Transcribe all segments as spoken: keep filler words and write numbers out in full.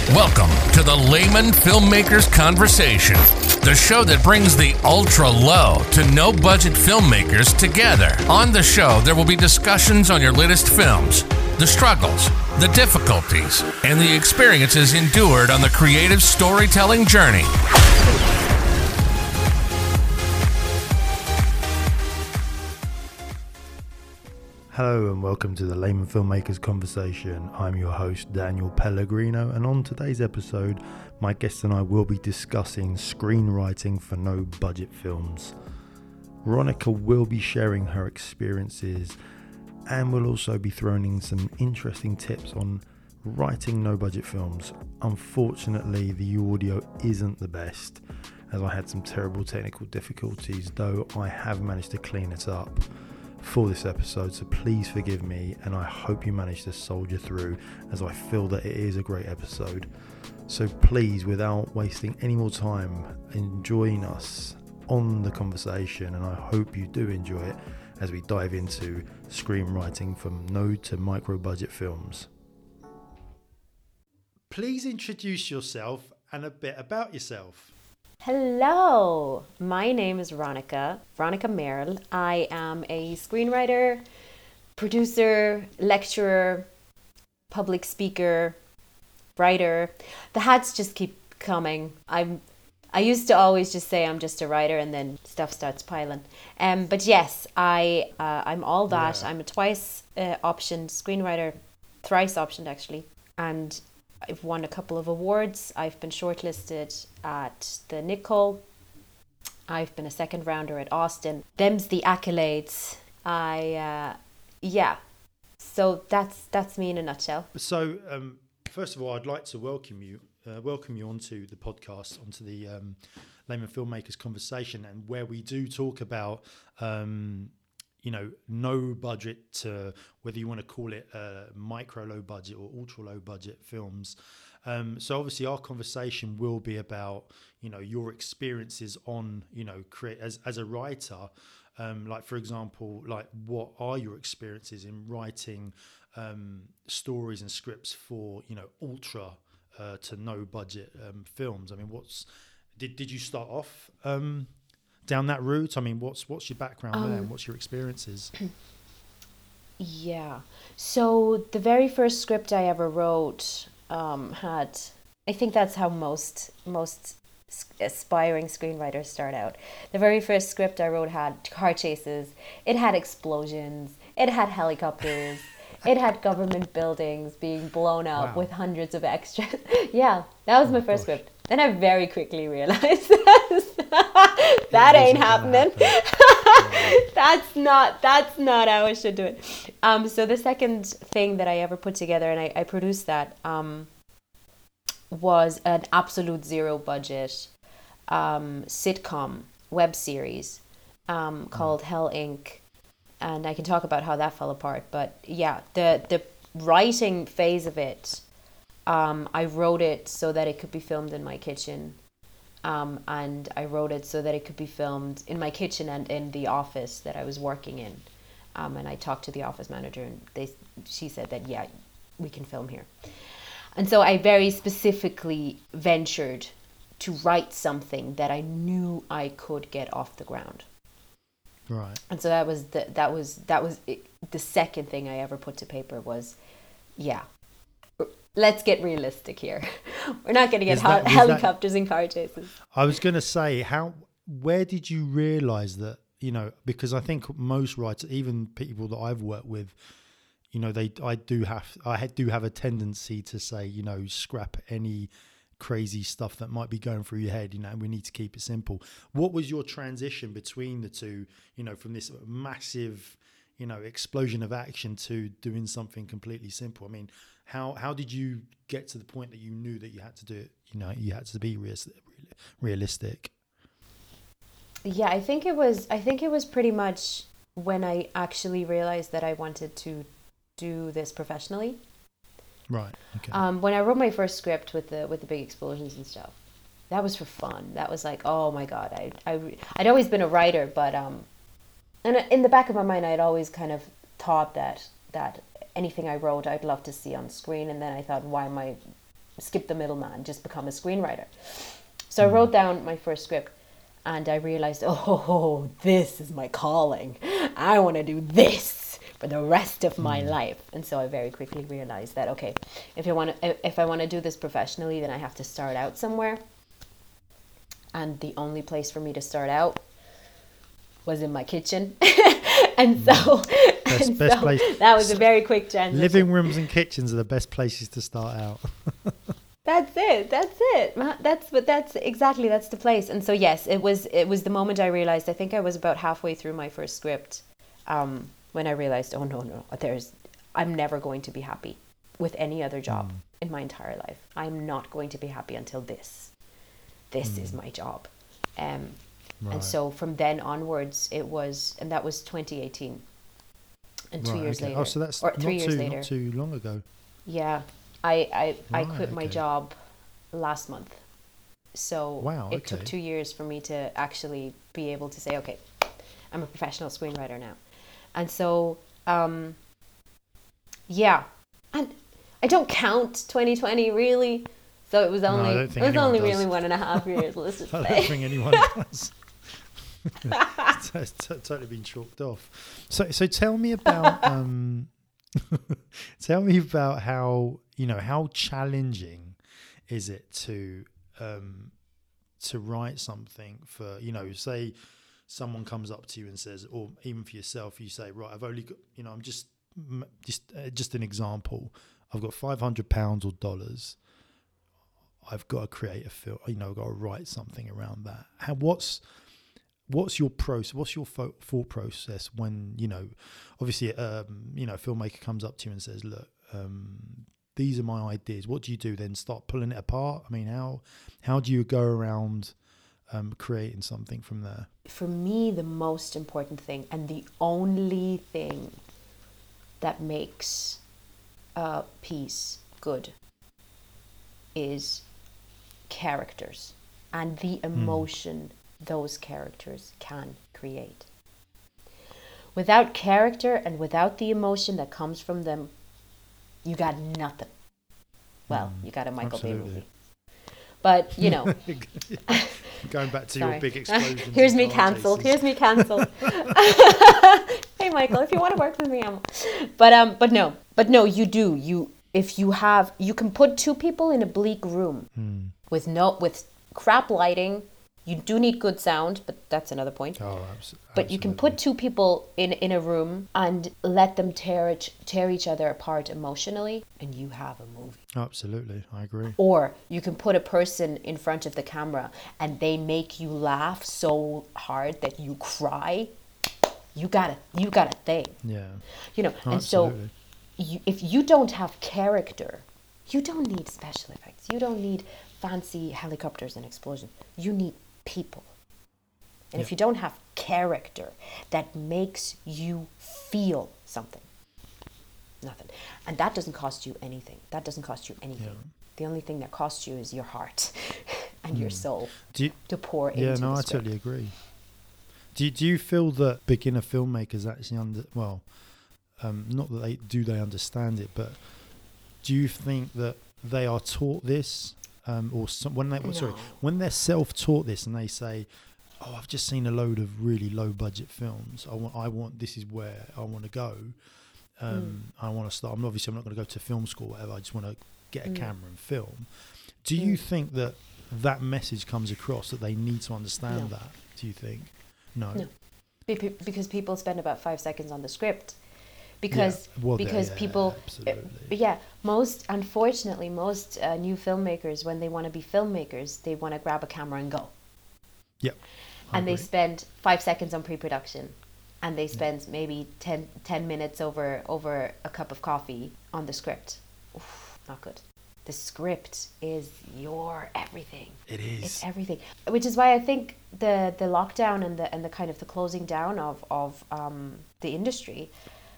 Welcome to the Layman Filmmakers Conversation, the show that brings the ultra low to no budget filmmakers together. On the show, there will be discussions on your latest films, the struggles, the difficulties, and the experiences endured on the creative storytelling journey. Hello and welcome to the Layman Filmmakers Conversation. I'm your host Daniel Pellegrino, and on today's episode my guest and I will be discussing screenwriting for no budget films. Veronica will be sharing her experiences and will also be throwing in some interesting tips on writing no budget films. Unfortunately, the audio isn't the best as I had some terrible technical difficulties, though I have managed to clean it up for this episode, so please forgive me, and I hope you manage to soldier through, as I feel that it is a great episode. So please, without wasting any more time, join us on the conversation, and I hope you do enjoy it as we dive into screenwriting from no to micro budget films. Please introduce yourself and a bit about yourself. Hello, my name is Veronica, Veronica Merrill. I am a screenwriter, producer, lecturer, public speaker, writer. The hats just keep coming. I'm, I used to always just say I'm just a writer, and then stuff starts piling. Um, but yes, I, uh, I'm all that. Yeah. I'm a twice uh, optioned screenwriter, thrice optioned actually, and I've won a couple of awards. I've been shortlisted at the Nicole. I've been a second rounder at Austin. Them's the accolades. I, uh, yeah. So that's that's me in a nutshell. So um, first of all, I'd like to welcome you, uh, welcome you onto the podcast, onto the um, Layman Filmmakers Conversation, and where we do talk about um, you know, no budget to whether you want to call it uh, micro low budget or ultra low budget films. Um, so obviously our conversation will be about, you know, your experiences on, you know, create as, as a writer. Um, like, for example, like what are your experiences in writing um, stories and scripts for, you know, ultra uh, to no budget um, films? I mean, what's, did, did you start off um, down that route? I mean, what's what's your background um, there and what's your experiences? Yeah. So the very first script I ever wrote um, had, I think that's how most most aspiring screenwriters start out. The very first script I wrote had car chases. It had explosions. It had helicopters. It had government buildings being blown up wow. with hundreds of extras. Yeah, that was oh my first gosh. script. Then I very quickly realized that, that ain't happening. Happen. that's not that's not how I should do it. Um, so the second thing that I ever put together, and I, I produced that, um, was an absolute zero budget um, sitcom web series um, called mm. Hell Incorporated. And I can talk about how that fell apart. But yeah, the the writing phase of it, um, I wrote it so that it could be filmed in my kitchen. Um, and I wrote it so that it could be filmed in my kitchen and in the office that I was working in. Um, and I talked to the office manager, and they she said that, yeah, we can film here. And so I very specifically ventured to write something that I knew I could get off the ground. Right. And so that was the that was that was it. The second thing I ever put to paper was, yeah, let's get realistic here. We're not going to get that, helicopters that, and car chases. I was going to say, how where did you realize that, you know, because I think most writers, even people that I've worked with, you know, they I do have I do have a tendency to say, you know, scrap any crazy stuff that might be going through your head, you know, we need to keep it simple. What was your transition between the two, you know, from this massive, you know, explosion of action to doing something completely simple? I mean, how how did you get to the point that you knew that you had to do it, you know, you had to be realistic? Yeah, I think it was I think it was pretty much when I actually realized that I wanted to do this professionally. Right. Okay. Um, when I wrote my first script with the with the big explosions and stuff, that was for fun. That was like, oh my god, I I I'd always been a writer, but um, and in the back of my mind, I'd always kind of thought that that anything I wrote, I'd love to see on screen. And then I thought, why am I skip the middleman, just become a screenwriter. So I wrote down my first script, and I realized, oh, this is my calling. I want to do this for the rest of my mm. life. And so I very quickly realized that, okay, if I want to, if I want to do this professionally, then I have to start out somewhere. And the only place for me to start out was in my kitchen. And so, best, and best so place. That was a very quick transition. Living rooms and kitchens are the best places to start out. That's it. That's it. That's but that's exactly that's the place. And so yes, it was it was the moment I realized. I think I was about halfway through my first script um, when I realized, oh no no, there's I'm never going to be happy with any other job mm. in my entire life. I'm not going to be happy until this. This mm. is my job. Um, right. And so from then onwards, it was, and that was twenty eighteen. And two right, years okay. later, oh, so that's or three not years too, later, not too long ago. Yeah. I, I, right, I quit my okay. job last month. So wow, it okay. took two years for me to actually be able to say, okay, I'm a professional screenwriter now. And so, um, yeah. And I don't count twenty twenty really. So it was only, no, it was only does. really one and a half years, let's just I say. don't think anyone does. It's t- totally been chalked off. So, so tell me about, um, tell me about how, you know, how challenging is it to um, to write something for, you know, say someone comes up to you and says, or even for yourself, you say, right, I've only got, you know, I'm just just uh, just an example. I've got five hundred pounds or dollars. I've got to create a film. You know, I've got to write something around that. How, what's What's your process? What's your fo- thought process when, you know, obviously, um, you know, a filmmaker comes up to you and says, look, um, these are my ideas. What do you do then? Start pulling it apart? I mean, how how do you go around um, creating something from there? For me, the most important thing and the only thing that makes a piece good is characters and the emotion mm. those characters can create. Without character and without the emotion that comes from them, you got nothing. Well, mm, you got a Michael Bay movie. But, you know. Going back to your big explosion. Here's me cancelled. Here's me cancelled. Hey, Michael, if you want to work with me, I'm... But, um, but no. But no, you do. You, if you have... You can put two people in a bleak room mm. with no with crap lighting. You do need good sound, but that's another point. Oh, absolutely. But you can put two people in, in a room and let them tear it, tear each other apart emotionally, and you have a movie. Absolutely, I agree. Or you can put a person in front of the camera and they make you laugh so hard that you cry. You got a, you got a thing. Yeah. You know, oh, and absolutely. so you, if you don't have character, you don't need special effects. You don't need fancy helicopters and explosions. You need people. And yeah. if you don't have character that makes you feel something, nothing. And that doesn't cost you anything. That doesn't cost you anything. Yeah. The only thing that costs you is your heart and mm. your soul do you, to pour yeah, into no, the I script. totally agree. Do you, do you feel that beginner filmmakers actually under well, um, not that they do they understand it, but do you think that they are taught this? Um, or some, when they no. sorry when they're self-taught this and they say, "Oh, I've just seen a load of really low-budget films. I want, I want. This is where I want to go. Um, mm. I want to start. I'm obviously I'm not going to go to film school, or whatever. I just want to get a mm. camera and film." Do mm. you think that that message comes across that they need to understand no. that? Do you think? No. No, Be- because people spend about five seconds on the script. Because yeah. well, because yeah, people uh, yeah most unfortunately most uh, new filmmakers, when they want to be filmmakers, they want to grab a camera and go. Yep. And agree. They spend five seconds on pre-production, and they spend yeah. maybe ten, ten minutes over over a cup of coffee on the script. Oof, not good. The script is your everything. It is. It's everything. Which is why I think the the lockdown and the and the kind of the closing down of of um, the industry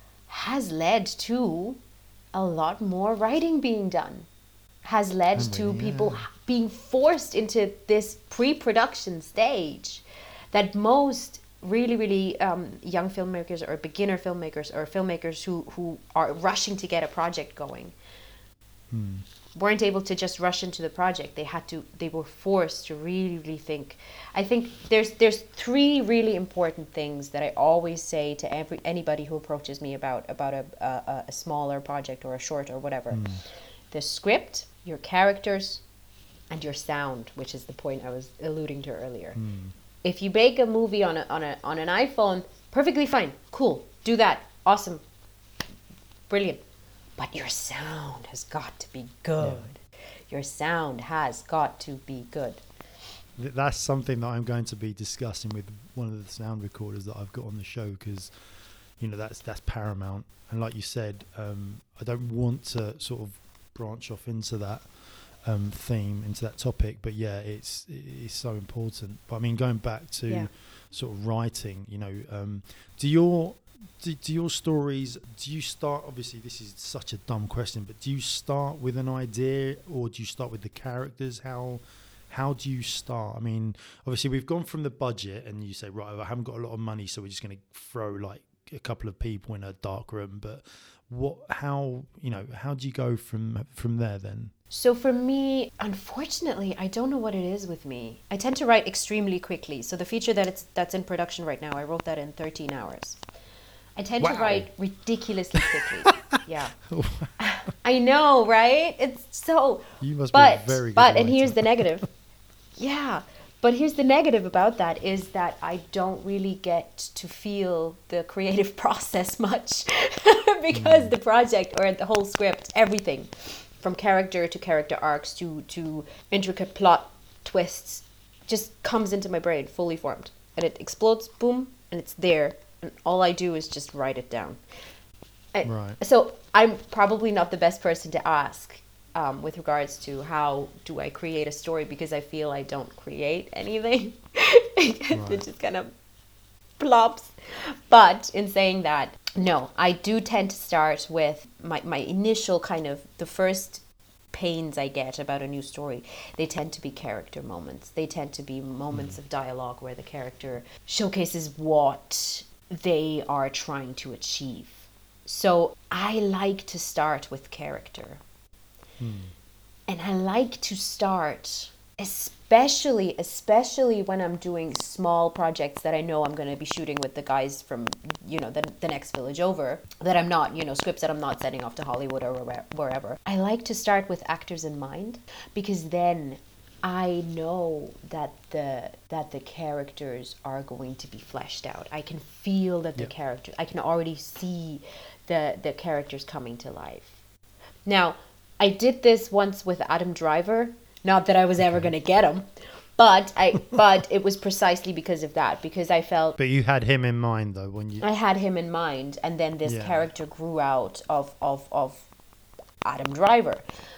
has led to a lot more writing being done, has led oh, to yeah. people being forced into this pre-production stage that most really, really um, young filmmakers or beginner filmmakers or filmmakers who, who are rushing to get a project going, hmm. weren't able to just rush into the project. They had to, they were forced to really, really think. I think there's there's three really important things that I always say to every anybody who approaches me about about a a, a smaller project or a short or whatever. Mm. The script, your characters, and your sound, which is the point I was alluding to earlier. Mm. If you make a movie on a on a on an iPhone, perfectly fine, cool, do that, awesome, brilliant. But your sound has got to be good. Yeah. Your sound has got to be good. That's something that I'm going to be discussing with one of the sound recorders that I've got on the show, because, you know, that's that's paramount. And like you said, um, I don't want to sort of branch off into that um, theme, into that topic. But yeah, it's it's so important. But I mean, going back to yeah. sort of writing, you know, um, do your Do, do your stories, do you start, obviously this is such a dumb question, but do you start with an idea or do you start with the characters? How how do you start? I mean, obviously we've gone from the budget and you say, right, I haven't got a lot of money, so we're just going to throw like a couple of people in a dark room. But what, how, you know, how do you go from from there then? So for me, unfortunately, I don't know what it is with me. I tend to write extremely quickly. So the feature that it's that's in production right now, I wrote that in thirteen hours. I tend wow. to write ridiculously quickly. Yeah. I know, right? It's so... You must but, be a very good But, writer. And here's the negative. Yeah. But here's the negative about that is that I don't really get to feel the creative process much because mm. the project or the whole script, everything from character to character arcs to, to intricate plot twists just comes into my brain fully formed. And it explodes, boom, and it's there. And all I do is just write it down. I, right. So I'm probably not the best person to ask um, with regards to how do I create a story, because I feel I don't create anything. Right. It just kind of plops. But in saying that, no, I do tend to start with my, my initial kind of the first pains I get about a new story. They tend to be character moments. They tend to be moments mm. of dialogue where the character showcases what they are trying to achieve. So I like to start with character. Hmm. And I like to start, especially, especially when I'm doing small projects that I know I'm going to be shooting with the guys from, you know, the, the next village over, that I'm not, you know, scripts that I'm not sending off to Hollywood or wherever. I like to start with actors in mind, because then I know that the that the characters are going to be fleshed out. I can feel that the yep. character, I can already see the the characters coming to life. Now, I did this once with Adam Driver. Not that I was ever going to get him, but I but it was precisely because of that, because I felt. But you had him in mind though when you. I had him in mind, and then this yeah. character grew out of of of Adam Driver.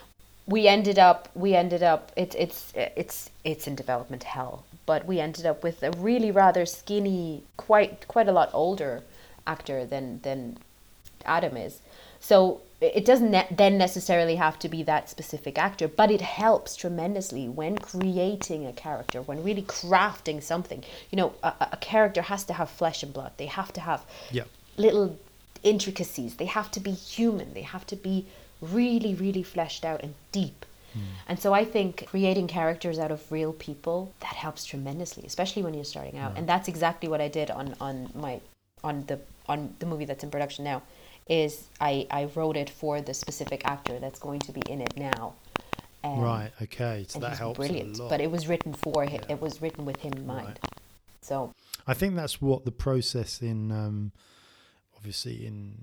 We ended up, we ended up, it, it's, it's, it's in development hell, but we ended up with a really rather skinny, quite, quite a lot older actor than, than Adam is. So it doesn't ne- then necessarily have to be that specific actor, but it helps tremendously when creating a character, when really crafting something. You know, a, a character has to have flesh and blood. They have to have yeah. little intricacies. They have to be human. They have to be really, really fleshed out and deep. Mm. And so I think creating characters out of real people, that helps tremendously, especially when you're starting out. Right. And that's exactly what I did on, on my on the on the movie that's in production now. Is I, I wrote it for the specific actor that's going to be in it now. And, right, okay. So and that he's helps brilliant, a lot. But it was written for him. Yeah. It was written with him in mind. Right. So I think that's what the process in, um, obviously in,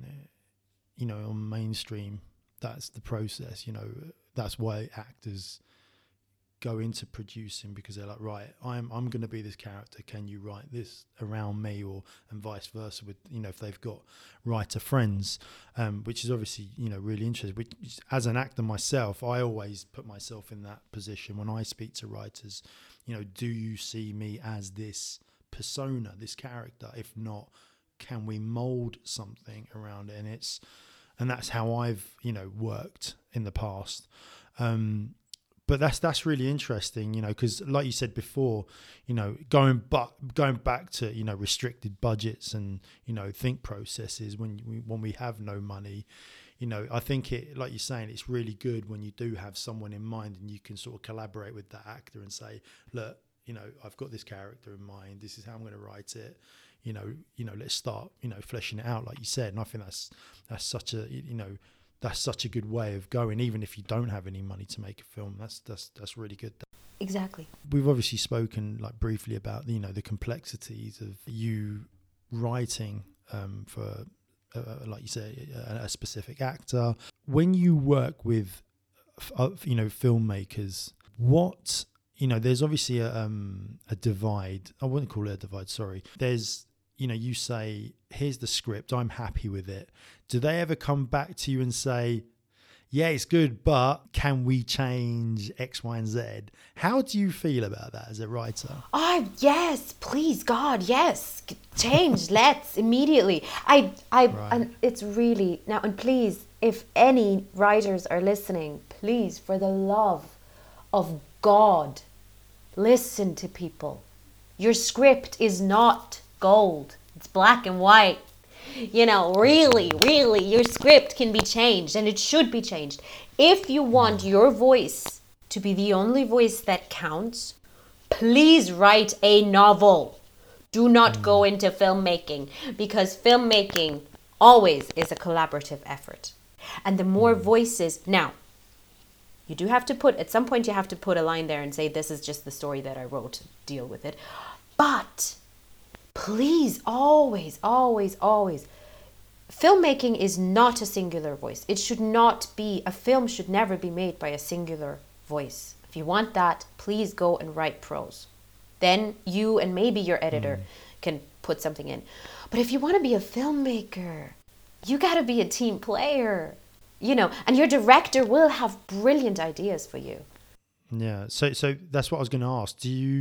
you know, on mainstream, that's the process, you know, that's why actors go into producing, because they're like, right, I'm I'm going to be this character. Can you write this around me, or and vice versa? With, you know, if they've got writer friends, um, which is obviously, you know, really interesting. Which, as an actor myself, I always put myself in that position when I speak to writers. You know, do you see me as this persona, this character? If not, can we mold something around it? And it's and that's how I've, you know, worked in the past. Um, But that's that's really interesting, you know, because like you said before, you know, going but going back to, you know, restricted budgets and, you know, think processes when we when we have no money, you know, I think it, like you're saying, it's really good when you do have someone in mind and you can sort of collaborate with that actor and say, look, you know, I've got this character in mind. This is how I'm going to write it. You know, you know, let's start, you know, fleshing it out, like you said. And I think that's that's such a, you know, that's such a good way of going. Even if you don't have any money to make a film, that's that's that's really good. Exactly. We've obviously spoken like briefly about, you know, the complexities of you writing um, for, uh, like you say, a, a specific actor. When you work with, uh, you know, filmmakers, what, you know, there's obviously a, um, a divide. I wouldn't call it a divide, sorry. There's, you know, you say, here's the script, I'm happy with it. Do they ever come back to you and say, yeah, it's good, but can we change X, Y, and Z? How do you feel about that as a writer? Oh, yes, please, God, yes. Change, let's, immediately. I, I, Right. and it's really, now, and please, if any writers are listening, please, for the love of God, listen to people. Your script is not gold. It's black and white. You know, really, really, your script can be changed, and it should be changed. If you want your voice to be the only voice that counts, please write a novel. Do not go into filmmaking, because filmmaking always is a collaborative effort. And the more voices, now, you do have to put, at some point you have to put a line there and say, this is just the story that I wrote, deal with it. But please, always, always, always, filmmaking is not a singular voice. It should not be, a film should never be made by a singular voice. If you want that, please go and write prose. Then you and maybe your editor mm. can put something in. But if you want to be a filmmaker, you got to be a team player, you know, and your director will have brilliant ideas for you. Yeah. So, so that's what I was going to ask. Do you,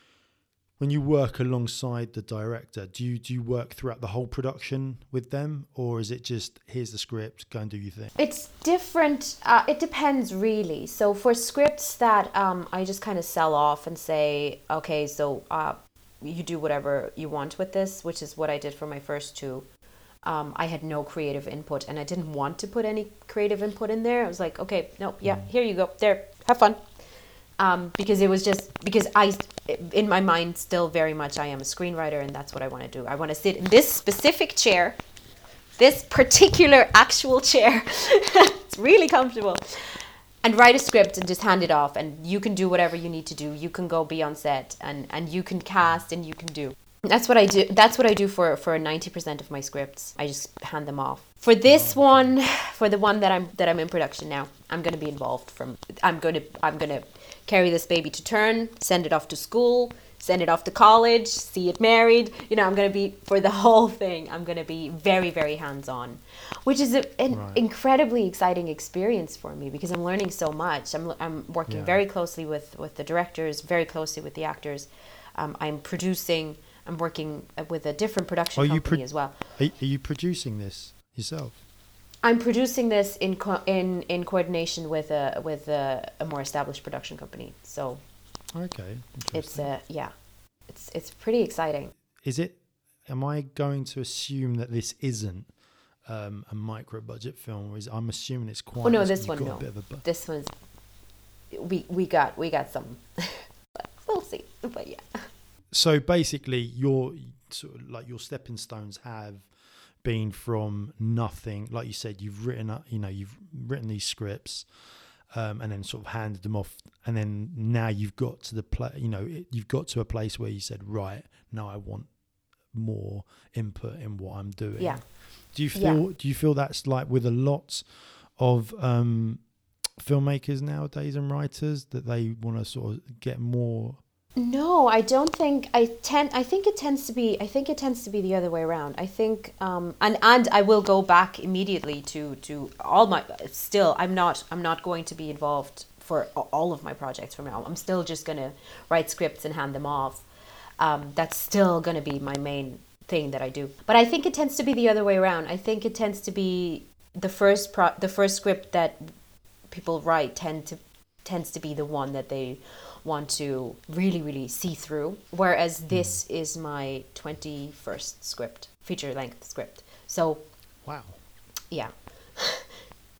when you work alongside the director, do you do you work throughout the whole production with them, or is it just, here's the script, go and do your thing? It's different. Uh, it depends, really. So for scripts that um, I just kind of sell off and say, okay, so uh, you do whatever you want with this, which is what I did for my first two. Um, I had no creative input, and I didn't want to put any creative input in there. I was like, okay, no, yeah, mm. here you go. There, have fun. Um, because it was just, because I, in my mind, still very much, I am a screenwriter, and that's what I want to do. I want to sit in this specific chair, this particular actual chair. It's really comfortable. And write a script and just hand it off, and you can do whatever you need to do. You can go be on set, and, and you can cast, and you can do. That's what I do. That's what I do for, for ninety percent of my scripts. I just hand them off. For this one, for the one that I'm that I'm in production now, I'm going to be involved from. I'm going to I'm going to carry this baby to term, send it off to school, send it off to college, see it married. You know, I'm going to be for the whole thing. I'm going to be very very hands-on, which is a, an right. incredibly exciting experience for me, because I'm learning so much. I'm I'm working yeah. very closely with with the directors, very closely with the actors. Um, I'm producing. I'm working with a different production company pro- as well. Are, are you producing this yourself? I'm producing this in co- in in coordination with a with a, a more established production company. So, okay, it's uh, yeah, it's it's pretty exciting. Is it? Am I going to assume that this isn't um, a micro budget film? Or is I'm assuming it's quite. Oh no, this one no. Bu- this one's we we got we got some. But we'll see. But yeah. So basically, your sort of like your stepping stones have been from nothing. Like you said, you've written, you know, you've written these scripts, um, and then sort of handed them off, and then now you've got to the play. You know, you've got to a place where you said, right, now I want more input in what I'm doing. Yeah. Do you feel? Yeah. Do you feel that's like with a lot of um, filmmakers nowadays and writers, that they want to sort of get more? No, I don't think I tend I think it tends to be I think it tends to be the other way around. I think um and and I will go back immediately to to all my still I'm not I'm not going to be involved for all of my projects from now. I'm still just going to write scripts and hand them off. Um that's still going to be my main thing that I do. But I think it tends to be the other way around. I think it tends to be the first pro- the first script that people write tend to tends to be the one that they want to really really see through, whereas this mm. is my twenty-first script, feature length script. So wow, yeah.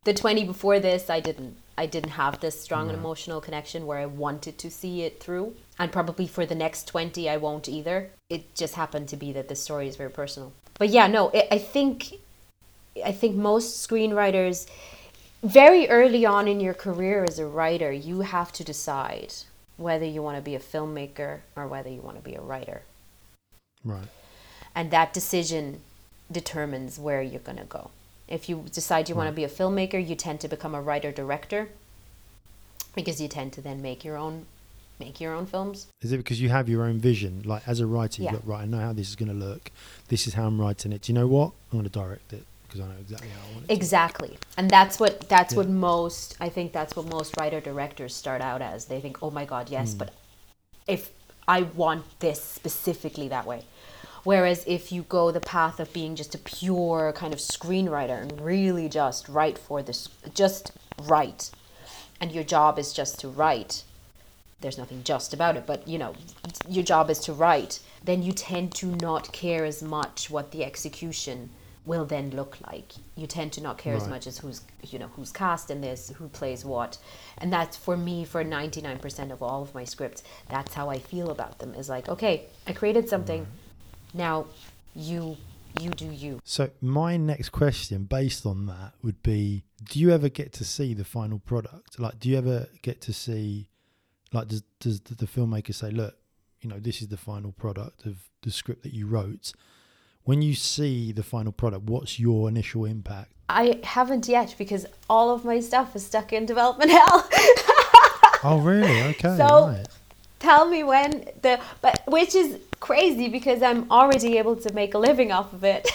the twenty before this, I didn't. I didn't have this strong Right. and emotional connection where I wanted to see it through. And probably for the next twenty, I won't either. It just happened to be that the story is very personal. But yeah, no, it, I think, I think most screenwriters, very early on in your career as a writer, you have to decide whether you want to be a filmmaker or whether you want to be a writer. Right. And that decision determines where you're going to go. If you decide you want to be a filmmaker, you tend to become a writer-director because you tend to then make your own make your own films. Is it because you have your own vision? Like as a writer, Yeah. you look, right, I know how this is going to look. This is how I'm writing it. Do you know what? I'm going to direct it because I know exactly how I want it Exactly. And that's what that's Yeah. what most I think that's what most writer-directors start out as. They think, "Oh my god, yes, but if I want this specifically that way." Whereas if you go the path of being just a pure kind of screenwriter and really just write for this, just write, and your job is just to write, there's nothing just about it, but you know, your job is to write, then you tend to not care as much what the execution will then look like. You tend to not care as Right. much as who's, you know, who's cast in this, who plays what. And that's for me, for ninety-nine percent of all of my scripts, that's how I feel about them. Is like, okay, I created something. Now, you you do you. So my next question based on that would be, do you ever get to see the final product? Like, do you ever get to see, like, does, does the filmmaker say, look, you know, this is the final product of the script that you wrote? When you see the final product, what's your initial impact? I haven't yet because all of my stuff is stuck in development hell. Oh, really? Okay, So- right. Tell me when the, but which is crazy because I'm already able to make a living off of it.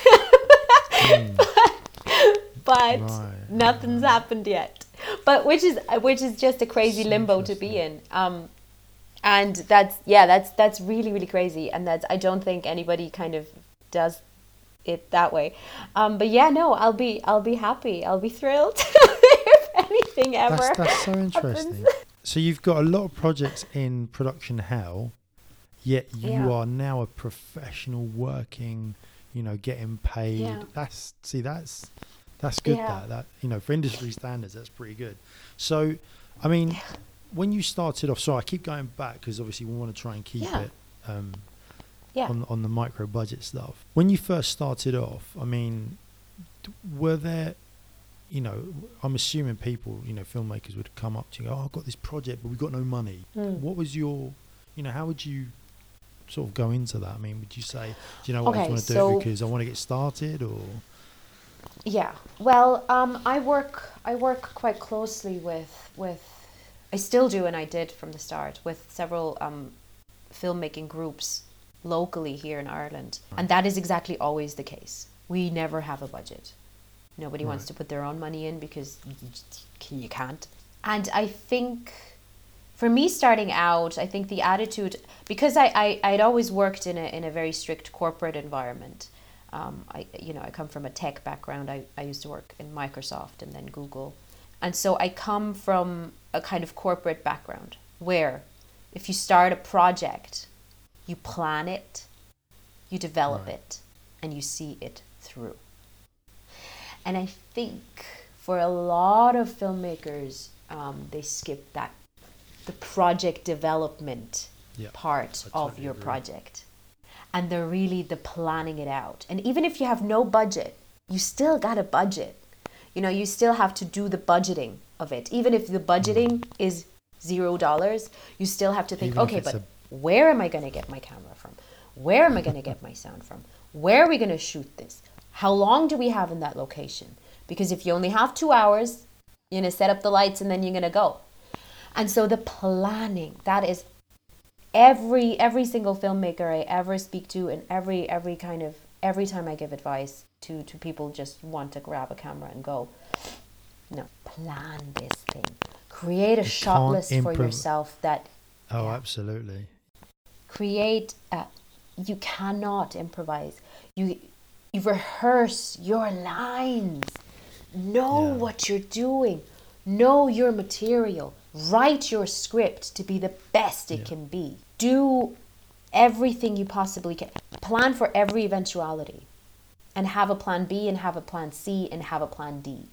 but but Right, nothing's happened yet. But which is which is just a crazy limbo to be in. Um, and that's yeah, that's that's really really crazy, and that's I don't think anybody kind of does it that way. Um, but yeah, no, I'll be I'll be happy. I'll be thrilled if anything ever. That's, that's so happens. interesting. So you've got a lot of projects in production hell, yet you Yeah. are now a professional working, you know, getting paid. Yeah. That's see, that's that's good. Yeah. That that you know, for industry standards, that's pretty good. So, I mean, when you started off, so I keep going back because obviously we want to try and keep Yeah. it um, Yeah. on on the micro budget stuff. When you first started off, I mean, d- were there, you know, I'm assuming people, you know, filmmakers would come up to you and go, oh, I've got this project, but we've got no money. Mm. What was your, you know, how would you sort of go into that? I mean, would you say, do you know what, I Okay, just want to do so- it because I want to get started, or? Yeah. Well, um, I work I work quite closely with with I still do, and I did from the start, with several um, filmmaking groups locally here in Ireland, and that is exactly always the case. We never have a budget. Nobody wants Right. to put their own money in because you, just- you can't. And I think for me starting out, I think the attitude, because I, I, I'd always worked in a in a very strict corporate environment. Um, I you know I come from a tech background. I, I used to work in Microsoft and then Google. And so I come from a kind of corporate background where if you start a project, you plan it, you develop Right. it, and you see it through. And I think for a lot of filmmakers, um, they skip that, the project development Yeah, part I of totally your agree. project. And they're really the planning it out. And even if you have no budget, you still got a budget. You know, you still have to do the budgeting of it. Even if the budgeting is zero dollars, you still have to think, Even if okay, it's but a- where am I going to get my camera from? Where am I going to get my sound from? Where are we going to shoot this? How long do we have in that location? Because if you only have two hours, you're going to set up the lights and then you're going to go. And so the planning, that is every every single filmmaker I ever speak to, and every every kind of every time I give advice to to people just want to grab a camera and go, no, plan this thing. Create a You shot can't list for improv- yourself that Oh, Yeah. absolutely. create a, you cannot improvise. You you rehearse your lines. Know Yeah. what you're doing. Know your material. Write your script to be the best it Yeah. can be. Do everything you possibly can. Plan for every eventuality. And have a plan B and have a plan C and have a plan D.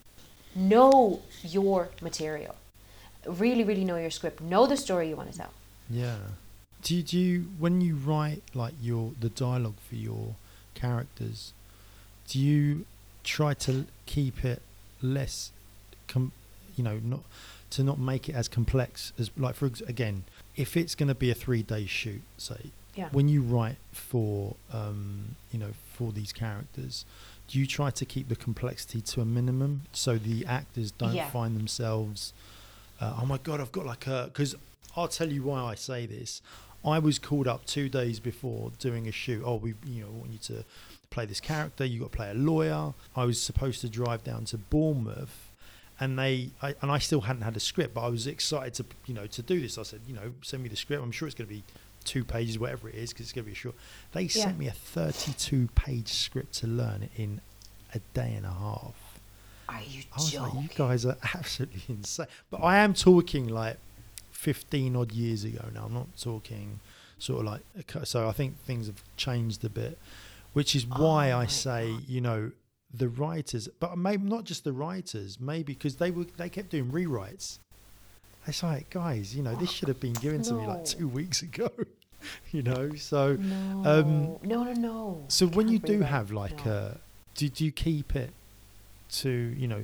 know your material. Really, really know your script. Know the story you want to tell. Yeah. Do you, do you when you write like your the dialogue for your characters, do you try to keep it less, com- you know, not to not make it as complex as like for ex- again, if it's going to be a three day shoot, say, Yeah. when you write for um, you know for these characters, do you try to keep the complexity to a minimum so the actors don't Yeah. find themselves, uh, oh my god, I've got like a because I'll tell you why I say this. I was called up two days before doing a shoot. Oh, we, you know, want you to play this character. You got to play a lawyer. I was supposed to drive down to Bournemouth, and they, I, and I still hadn't had a script, but I was excited to, you know, to do this. I said, you know, send me the script. I'm sure it's going to be two pages, whatever it is, because it's going to be short. They Yeah. sent me a thirty-two page script to learn in a day and a half. Are you I was joking? like, you guys are absolutely insane. But I am talking like fifteen odd years ago now. I'm not talking sort of like, so I think things have changed a bit, which is why Oh I my say, God. you know, the writers, but maybe not just the writers, maybe because they were, they kept doing rewrites. It's like, guys, you know, this should have been given to me like No. two weeks ago, you know, so, No, um, no, no, no. so when you Can't do rewrite, have like no. a, do, do you keep it to, you know,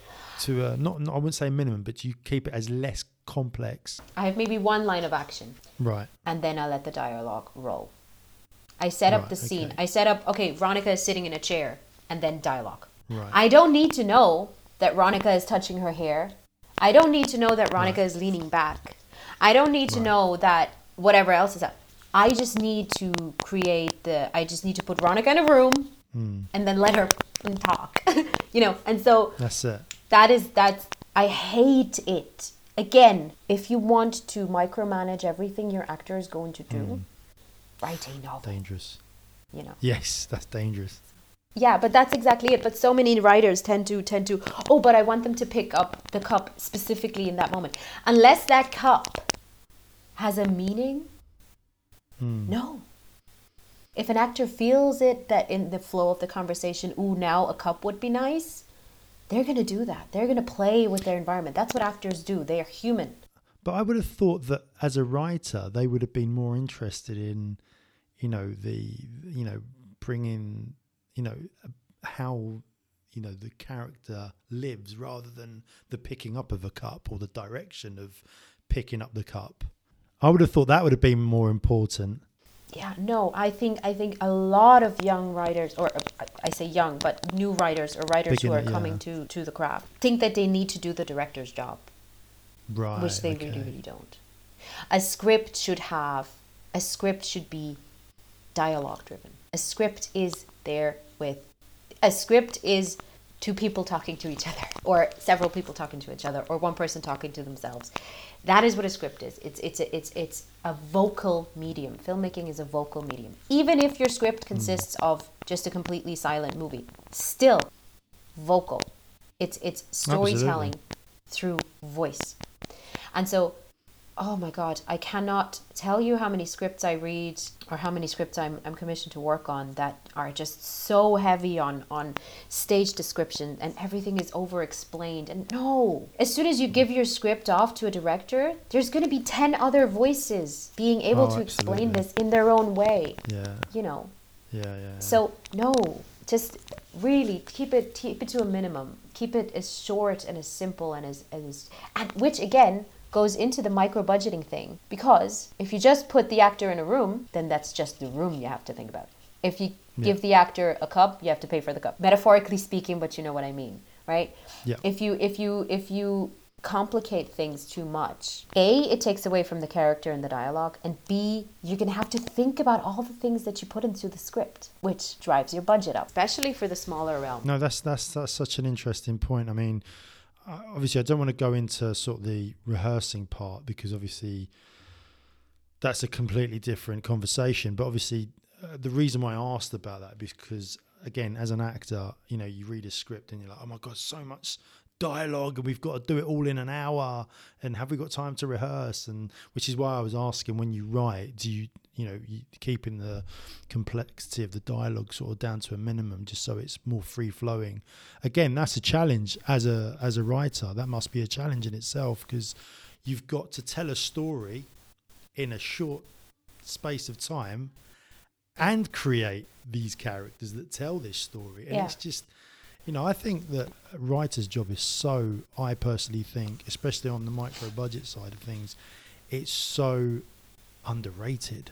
to a, not, not, I wouldn't say minimum, but do you keep it as less complex? I have maybe one line of action, Right. and then I let the dialogue roll. I set up Right, the scene. okay. I set up, okay, Ronica is sitting in a chair, and then dialogue. Right. I don't need to know that Ronica is touching her hair. I don't need to know that Ronica Right. is leaning back. I don't need to Right. know that whatever else is up. I just need to create the, I just need to put Ronica in a room Mm, and then let her talk, you know? And so that's it. that is, that's, I hate it. Again, if you want to micromanage everything your actor is going to do, Mm, write a novel, dangerous. you know? Yes, that's dangerous. Yeah, but that's exactly it. But so many writers tend to tend to, oh, but I want them to pick up the cup specifically in that moment. Unless that cup has a meaning, Mm. no. If an actor feels it that in the flow of the conversation, ooh, now a cup would be nice, they're going to do that. They're going to play with their environment. That's what actors do. They are human. But I would have thought that as a writer, they would have been more interested in, you know, the, you know, bringing, you know, how, you know, the character lives rather than the picking up of a cup or the direction of picking up the cup. I would have thought that would have been more important. Yeah, no, I think I think a lot of young writers, or uh, I say young, but new writers or writers who Beginner, are yeah. coming to, to the craft, think that they need to do the director's job. Right. Which they okay. really, really don't. A script should have, a script should be dialogue driven. A script is there with, a script is two people talking to each other, or several people talking to each other, or one person talking to themselves. That is what a script is. It's it's a, it's it's a vocal medium. Filmmaking is a vocal medium. Even if your script consists of just a completely silent movie, still vocal. It's it's storytelling through voice. And so, oh my God, I cannot tell you how many scripts I read or how many scripts I'm, I'm commissioned to work on that are just so heavy on, on stage description and everything is over-explained. And no, as soon as you give your script off to a director, there's going to be ten other voices being able Oh, to explain absolutely. this in their own way, Yeah. you know. Yeah. Yeah. yeah. So no, just really keep it keep it to a minimum. Keep it as short and as simple and as, as and which again goes into the micro budgeting thing, because if you just put the actor in a room, then that's just the room you have to think about. If you Yeah. give the actor a cup, you have to pay for the cup. Metaphorically speaking, but you know what I mean, right? Yeah. If you if you if you complicate things too much, A, it takes away from the character and the dialogue, and B, you're going to have to think about all the things that you put into the script, which drives your budget up, especially for the smaller realm. No, that's that's that's such an interesting point. I mean, uh, obviously, I don't want to go into sort of the rehearsing part because obviously that's a completely different conversation. But obviously, uh, the reason why I asked about that is because, again, as an actor, you know, you read a script and you're like, oh my God, so much dialogue and we've got to do it all in an hour, and have we got time to rehearse? And which is why I was asking, when you write, do you you know you keeping the complexity of the dialogue sort of down to a minimum, just so it's more free flowing? Again, that's a challenge as a as a writer. That must be a challenge in itself, because you've got to tell a story in a short space of time and create these characters that tell this story. And yeah. it's just, you know, I think that a writer's job is so, I personally think, especially on the micro budget side of things, it's so underrated.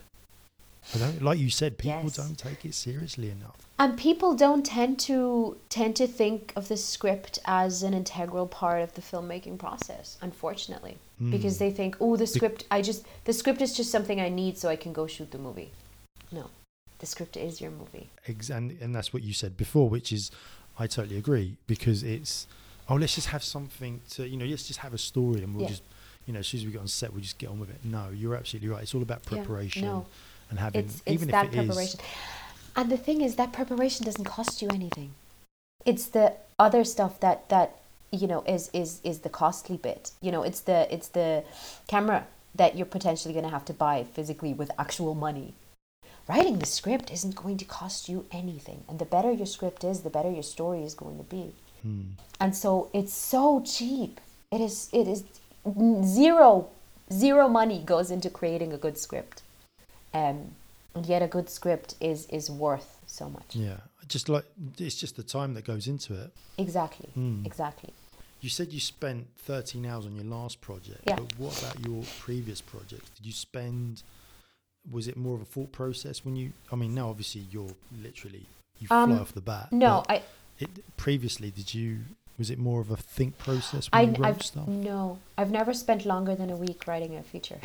I don't, like you said, people Yes. don't take it seriously enough. And people don't tend to tend to think of the script as an integral part of the filmmaking process, unfortunately, Mm. because they think, oh, the script, I just, the script is just something I need so I can go shoot the movie. No, the script is your movie. Ex- and, and that's what you said before, which is, I totally agree, because it's, oh, let's just have something to, you know, let's just have a story and we'll Yeah. just, you know, as soon as we get on set, we'll just get on with it. No, you're absolutely right. It's all about preparation. Yeah, no. And having, It's, it's even that if it preparation. is, And the thing is, that preparation doesn't cost you anything. It's the other stuff that, that you know, is, is, is the costly bit. You know, it's the it's the camera that you're potentially going to have to buy physically with actual money. Writing the script isn't going to cost you anything. And the better your script is, the better your story is going to be. hmm. And so it's so cheap. It is, it is zero, zero money goes into creating a good script. Um, and yet a good script is, is worth so much. Yeah, just like, it's just the time that goes into it. Exactly, Mm. exactly. You said you spent thirteen hours on your last project, Yeah. but what about your previous projects? Did you spend, was it more of a thought process when you, I mean, now obviously you're literally, you Um, fly off the bat. No, but I, it, previously, did you, was it more of a think process when I, you wrote I've, stuff? no, I've never spent longer than a week writing a feature.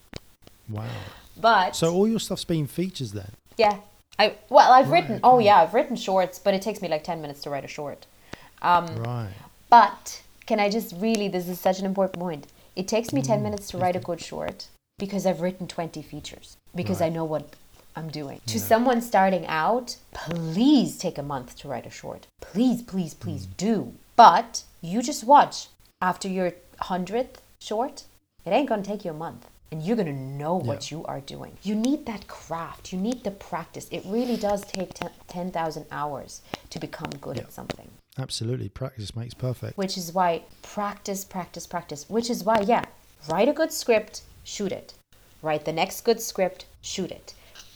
Wow. But So all your stuff's been features then? yeah, I well, I've Right, written. Oh okay. yeah, I've written shorts, but it takes me like ten minutes to write a short. Um, Right. But can I just really? This is such an important point. It takes me ten Mm, minutes to write a okay. good short because I've written twenty features because Right. I know what I'm doing. To Yeah. someone starting out, please take a month to write a short. Please, please, please Mm. do. But you just watch after your hundredth short. It ain't gonna take you a month. And you're going to know what Yeah. you are doing. You need that craft. You need the practice. It really does take ten thousand hours to become good Yeah. at something. Absolutely. Practice makes perfect. Which is why practice, practice, practice. Which is why, yeah, write a good script, shoot it. Write the next good script, shoot it.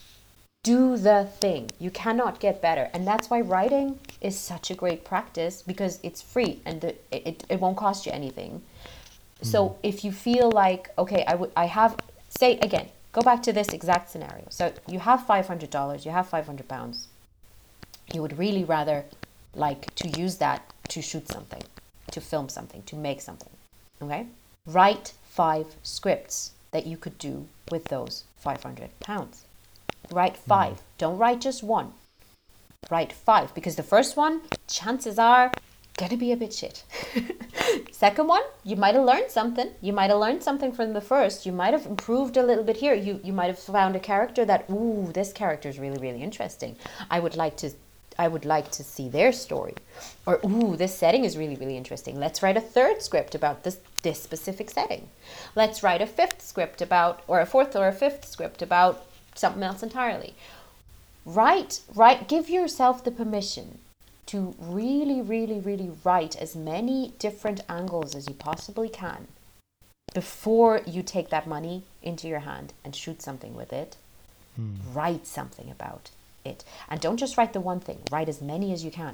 Do the thing. You cannot get better. And that's why writing is such a great practice, because it's free and the, it, it won't cost you anything. So if you feel like, okay, I would, I have, say again, go back to this exact scenario. So you have five hundred dollars, you have five hundred pounds. You would really rather like to use that to shoot something, to film something, to make something. Okay? Write five scripts that you could do with those five hundred pounds. Write five. Mm. Don't write just one. Write five, because the first one, chances are, gonna be a bit shit. Second one, you might have learned something. You might have learned something from the first. You might have improved a little bit here. You you might have found a character that, ooh, this character is really, really interesting. I would like to I would like to see their story. Or, ooh, this setting is really, really interesting. Let's write a third script about this this specific setting. Let's write a fifth script about, or a fourth or a fifth script about something else entirely. Write, write, give yourself the permission to really, really, really write as many different angles as you possibly can before you take that money into your hand and shoot something with it. Hmm. Write something about it. And don't just write the one thing. Write as many as you can.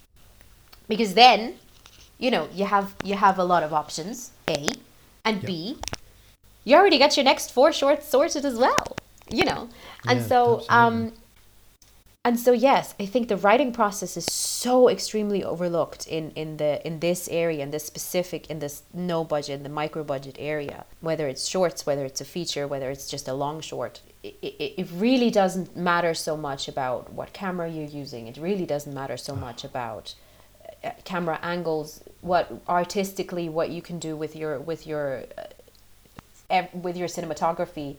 Because then, you know, you have you have a lot of options, A. And yep. B, you already got your next four shorts sorted as well. You know. And yeah, so absolutely. um And so, yes, I think the writing process is so extremely overlooked in, in the in this area, in this specific, in this no budget, the micro budget area. Whether it's shorts, whether it's a feature, whether it's just a long short, it, it, it really doesn't matter so much about what camera you're using. It really doesn't matter so much about uh, camera angles, what artistically what you can do with your with your uh, with your cinematography.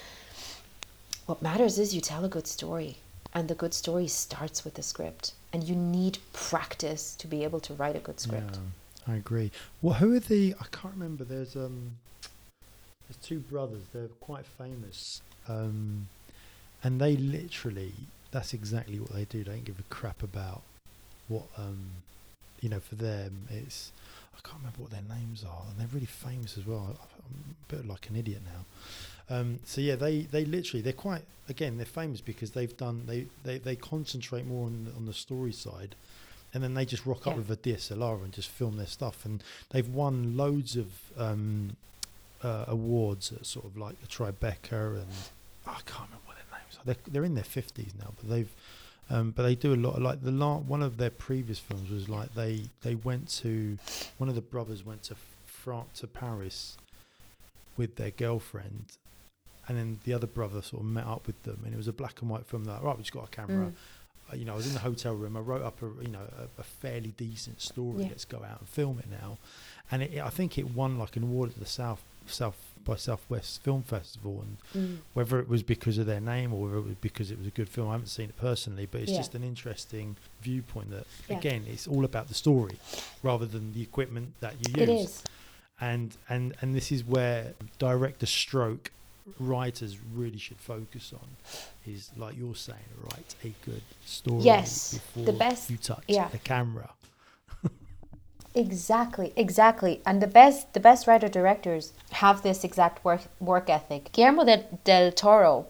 What matters is you tell a good story. And the good story starts with the script. And you need practice to be able to write a good script. Yeah. I agree. Well, who are the? I can't remember. There's um, there's two brothers. They're quite famous, um, and they literally. That's exactly what they do. They don't give a crap about what um, you know. For them, it's. I can't remember what their names are, and they're really famous as well. I'm a bit like an idiot now. Um, so yeah, they, they literally they're quite again they're famous because they've done they, they, they concentrate more on on the story side, and then they just rock up Yeah. with a D S L R and just film their stuff, and they've won loads of um, uh, awards at sort of like the Tribeca, and oh, I can't remember what their names are. They're, they're in their fifties now, but they've um, but they do a lot of, like the la- one of their previous films was like they they went to one of the brothers went to France to Paris with their girlfriend, and then the other brother sort of met up with them, and it was a black and white film. Like, right, we just got a camera. Mm. Uh, you know, I was in the hotel room. I wrote up a you know a, a fairly decent story. Yeah. Let's go out and film it now. And it, I think it won like an award at the South South by Southwest Film Festival, and Mm. whether it was because of their name or whether it was because it was a good film, I haven't seen it personally, but it's Yeah. just an interesting viewpoint that Yeah. again, it's all about the story rather than the equipment that you use. It is. And and and this is where director stroke writers really should focus on, is like you're saying, write a good story Yes, before the best- you touch yeah. the camera. Exactly, exactly. And the best the best writer directors have this exact work work ethic. Guillermo del, del Toro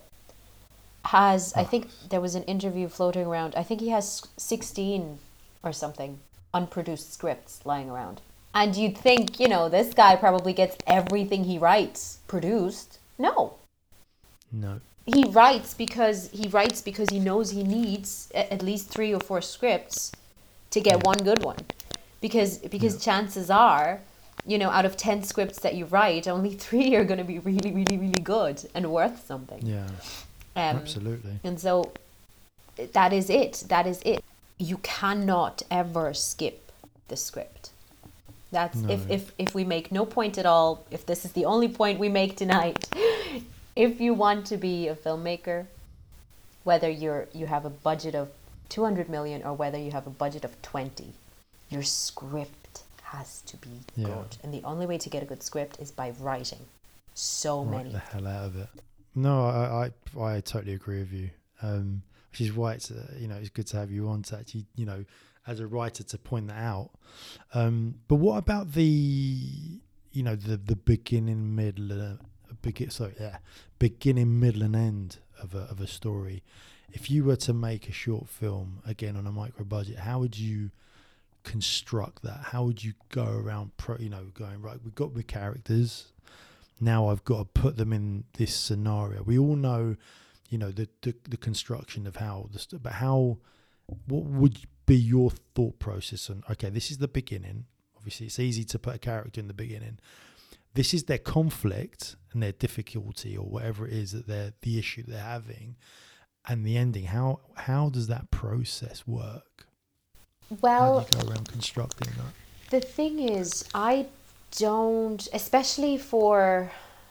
has, I think there was an interview floating around, I think he has sixteen or something unproduced scripts lying around. And you'd think, you know, this guy probably gets everything he writes produced. No. No. He writes because he writes because he knows he needs a- at least three or four scripts to get Yeah. one good one. Because because Yeah. chances are, you know, out of ten scripts that you write, only three are going to be really, really, really good and worth something. Yeah. Um, Absolutely. And so that is it. That is it. You cannot ever skip the script. That's No. if, if if we make no point at all, if this is the only point we make tonight, if you want to be a filmmaker, whether you're you have a budget of two hundred million or whether you have a budget of twenty, your script has to be Yeah. good. And the only way to get a good script is by writing so Write many. the hell out of it. No, I I, I totally agree with you. Um, which is why it's uh, you know it's good to have you on to actually you know as a writer to point that out. Um, but what about the you know the the beginning, middle, uh, begin sorry yeah beginning, middle, and end of a of a story? If you were to make a short film again on a micro budget, how would you construct that? How would you go around pro, you know going right, we've got the characters, now I've got to put them in this scenario. We all know you know the the, the construction of how the st- but how what would be your thought process on, okay, this is the beginning, obviously it's easy to put a character in the beginning, this is their conflict and their difficulty or whatever it is that they're the issue they're having, and the ending, how how does that process work? Well, How do you go around constructing that? the thing is, I don't, especially for,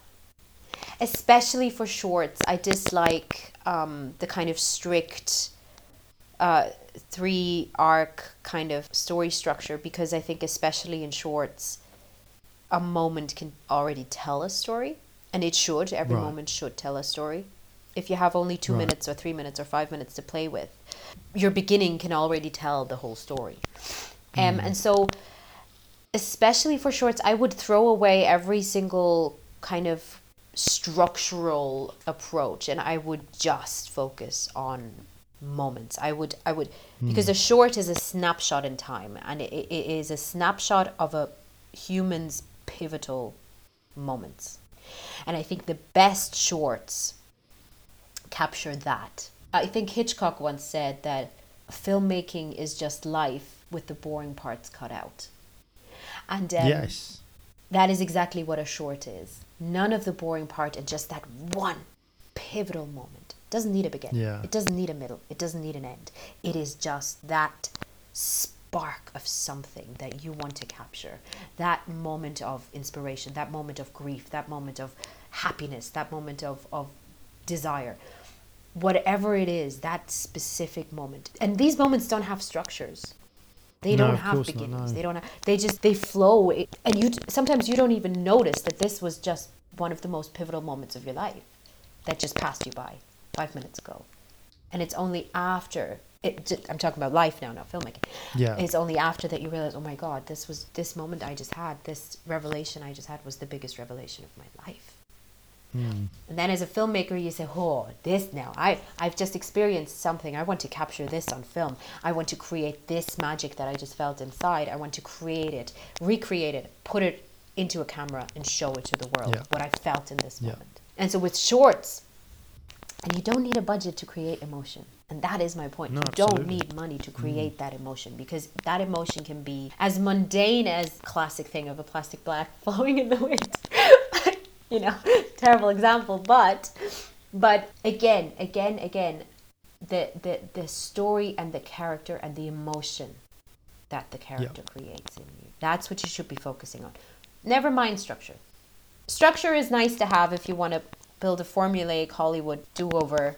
especially for shorts, I dislike um, the kind of strict uh, three arc kind of story structure, because I think especially in shorts, a moment can already tell a story, and it should. Every Right. moment should tell a story. If you have only two Right. minutes or three minutes or five minutes to play with, your beginning can already tell the whole story. Um, and so, especially for shorts, I would throw away every single kind of structural approach, and I would just focus on moments. I would, I would, because a short is a snapshot in time, and it, it is a snapshot of a human's pivotal moments. And I think the best shorts capture that. I think Hitchcock once said that filmmaking is just life with the boring parts cut out. And um, Yes. that is exactly what a short is. None of the boring part, and just that one pivotal moment. It doesn't need a beginning. Yeah. It doesn't need a middle. It doesn't need an end. It is just that spark of something that you want to capture. That moment of inspiration, that moment of grief, that moment of happiness, that moment of, of desire. Whatever it is, that specific moment. And these moments don't have structures. They No, don't of have course not, beginnings. no. They don't have, they just, they flow. And you sometimes you don't even notice that this was just one of the most pivotal moments of your life that just passed you by five minutes ago. And it's only after, it, I'm talking about life now, not filmmaking. Yeah. It's only after that you realize, oh my God, this was, this moment I just had, this revelation I just had was the biggest revelation of my life. Mm. And then as a filmmaker, you say, oh, this now, I, I've just experienced something. I want to capture this on film. I want to create this magic that I just felt inside. I want to create it, recreate it, put it into a camera and show it to the world, Yeah. what I felt in this Yeah. moment. And so with shorts, and you don't need a budget to create emotion. And that is my point. No, you don't absolutely. need money to create mm. that emotion, because that emotion can be as mundane as classic thing of a plastic bag flowing in the wind. You know, terrible example, but but again, again, again, the, the, the story and the character and the emotion that the character yeah. creates in you. That's what you should be focusing on. Never mind structure. Structure is nice to have if you want to build a formulaic Hollywood do-over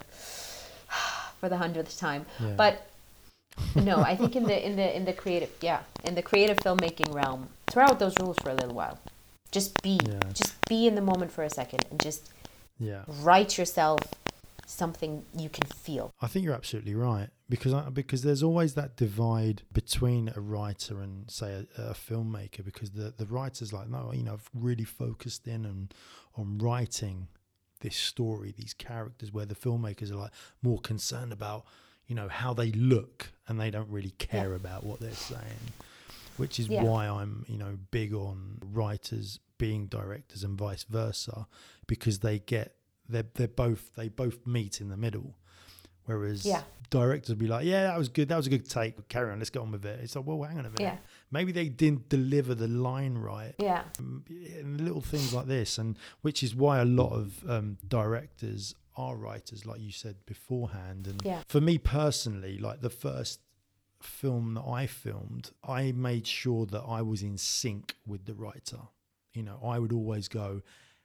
for the hundredth time. Yeah. But no, I think in the in the in the creative yeah, in the creative filmmaking realm, throw out those rules for a little while. Just be, yeah. just be in the moment for a second and just yeah. write yourself something you can feel. I think you're absolutely right, because I, because there's always that divide between a writer and, say, a, a filmmaker, because the, the writer's like, no, you know, I've really focused in on, on writing this story, these characters, where the filmmakers are like more concerned about, you know, how they look, and they don't really care yeah. about what they're saying. Which is yeah. why I'm, you know, big on writers being directors and vice versa, because they get they're they're both they both meet in the middle. Whereas yeah. directors will be like, yeah, that was good, that was a good take, carry on, let's get on with it. It's like, well, hang on a minute, yeah. maybe they didn't deliver the line right. Yeah, and little things like this, and which is why a lot of um, directors are writers, like you said beforehand. And yeah. for me personally, like the first film that I filmed, I made sure that I was in sync with the writer. You know, I would always go,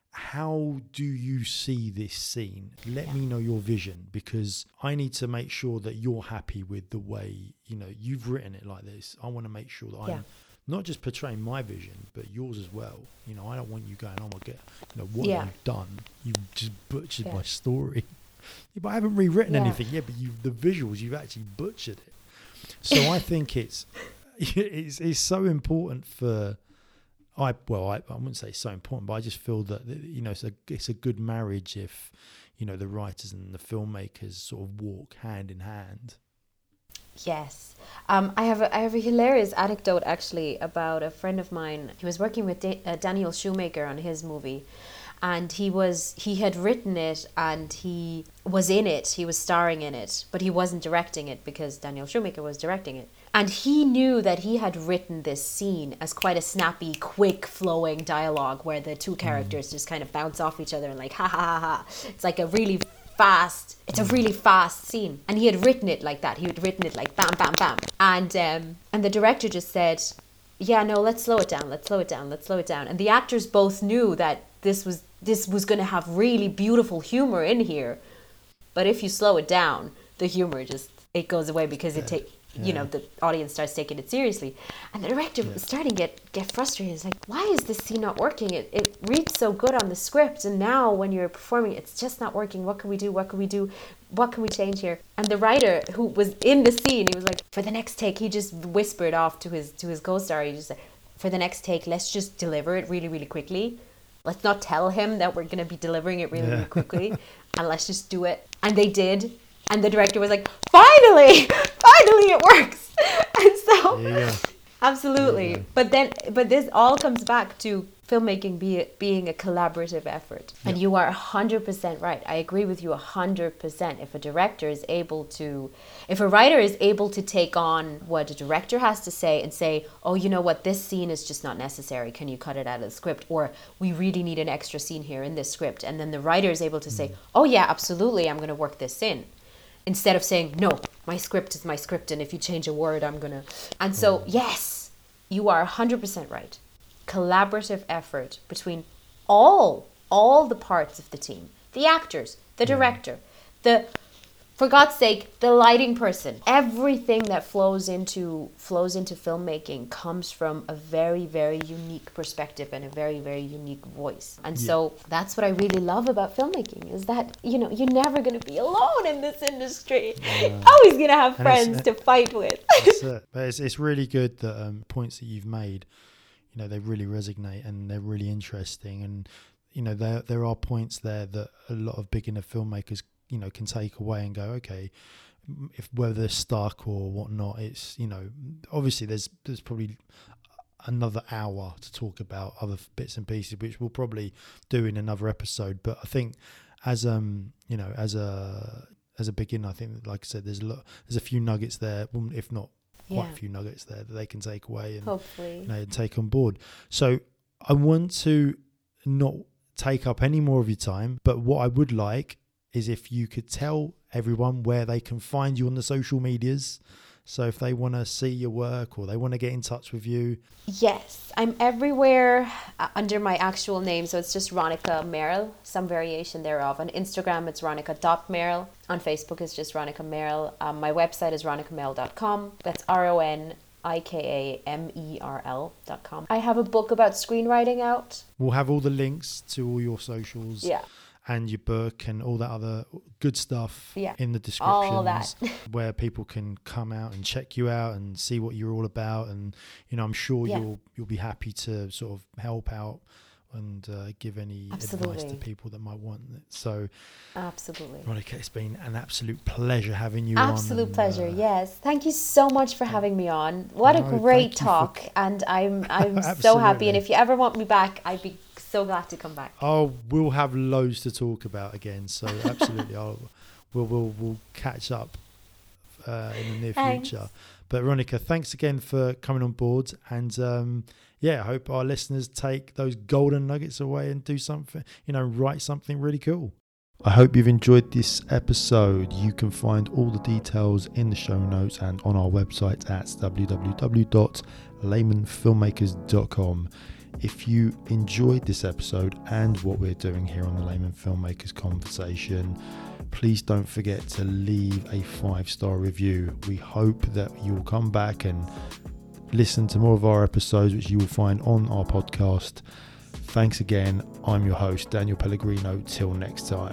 how do you see this scene? Let yeah. me know your vision, because I need to make sure that you're happy with the way, you know, you've written it like this. I want to make sure that yeah. I'm not just portraying my vision, but yours as well. You know, I don't want you going, oh my God, you know, what yeah. have you done? You just butchered yeah. my story. Yeah, but I haven't rewritten yeah. anything. Yeah, but you, the visuals, you've actually butchered it. So I think it's, it's it's so important for I well I, I wouldn't say so important, but I just feel that, you know, it's a it's a good marriage if, you know, the writers and the filmmakers sort of walk hand in hand. Yes, um, I have a, I have a hilarious anecdote actually about a friend of mine. He was working with da- uh, Daniel Shoemaker on his movie. And he was he had written it, and he was in it. He was starring in it, but he wasn't directing it because Daniel Shoemaker was directing it. And he knew that he had written this scene as quite a snappy, quick flowing dialogue where the two characters mm. just kind of bounce off each other and like, ha ha ha ha. It's like a really fast, it's a really fast scene. And he had written it like that. He had written it like bam, bam, bam. And, um, and the director just said, yeah, no, let's slow it down. Let's slow it down. Let's slow it down. And the actors both knew that this was this was going to have really beautiful humor in here, but if you slow it down, the humor just it goes away, because it take yeah. you know, the audience starts taking it seriously. And the director yeah. was starting to get get frustrated. It's like, why is this scene not working? It it reads so good on the script, and now when you're performing, it's just not working. What can we do? What can we do? What can we change here? And the writer who was in the scene, he was like, for the next take, he just whispered off to his to his co-star. He just said, for the next take, let's just deliver it really, really quickly. Let's not tell him that we're going to be delivering it really, yeah. really quickly, and let's just do it. And they did. And the director was like, finally, finally it works. And so, yeah. absolutely. Yeah. But then, but this all comes back to filmmaking be, being a collaborative effort. Yeah. And you are one hundred percent right. I agree with you one hundred percent. If a director is able to, if a writer is able to take on what a director has to say and say, oh, you know what, this scene is just not necessary. Can you cut it out of the script? Or we really need an extra scene here in this script. And then the writer is able to mm. say, oh yeah, absolutely, I'm going to work this in. Instead of saying, no, my script is my script, and if you change a word, I'm going to... And so, mm. yes, you are one hundred percent right. Collaborative effort between all, all the parts of the team. The actors, the director, the For God's sake, the lighting person. Everything that flows into flows into filmmaking comes from a very, very unique perspective and a very, very unique voice. And yeah. so that's what I really love about filmmaking, is that, you know, you're never going to be alone in this industry. Yeah. You're always going to have and friends to fight with. That's it. But it's, it's really good that um, points that you've made, you know, they really resonate and they're really interesting. And, you know, there there are points there that a lot of beginner filmmakers, you know, can take away and go, okay, if whether they're stuck or whatnot, it's, you know, obviously there's there's probably another hour to talk about other bits and pieces, which we'll probably do in another episode. But I think as um you know as a as a beginner, I think, like I said, there's a lot, there's a few nuggets there, if not quite yeah. a few nuggets there that they can take away and hopefully, you know, take on board. So I want to not take up any more of your time, but what I would like is if you could tell everyone where they can find you on the social medias. So if they want to see your work or they want to get in touch with you. Yes, I'm everywhere under my actual name. So it's just Ronica Merrill, some variation thereof. On Instagram, it's ronica dot merrill. On Facebook, it's just Ronica Merrill. Um, my website is ronica merrill dot com. That's R O N I K A M E R L dot com. I have a book about screenwriting out. We'll have all the links to all your socials. Yeah. And your book and all that other good stuff yeah. in the descriptions, all that. where people can come out and check you out and see what you're all about. And, you know, I'm sure yeah. you'll you'll be happy to sort of help out and uh, give any absolutely. advice to people that might want it. So, absolutely, Monica, it's been an absolute pleasure having you absolute on. Absolute pleasure, uh, yes. Thank you so much for having me on. What no, a great talk, for... and I'm I'm so happy. And if you ever want me back, I'd be so glad to come back. Oh, we'll have loads to talk about again. So absolutely, I'll we'll we'll we'll catch up uh, in the near thanks. future. But Ronica, thanks again for coming on board, and um, yeah, I hope our listeners take those golden nuggets away and do something, you know, write something really cool. I hope you've enjoyed this episode. You can find all the details in the show notes and on our website at w w w dot layman filmmakers dot com. If you enjoyed this episode and what we're doing here on the Layman Filmmakers Conversation, please don't forget to leave a five-star review. We hope that you'll come back and listen to more of our episodes, which you will find on our podcast. Thanks again. I'm your host, Daniel Pellegrino. Till next time.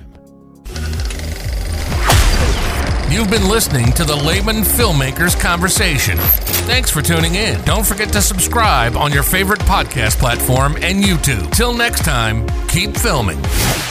You've been listening to the Layman Filmmakers Conversation. Thanks for tuning in. Don't forget to subscribe on your favorite podcast platform and YouTube. Till next time, keep filming.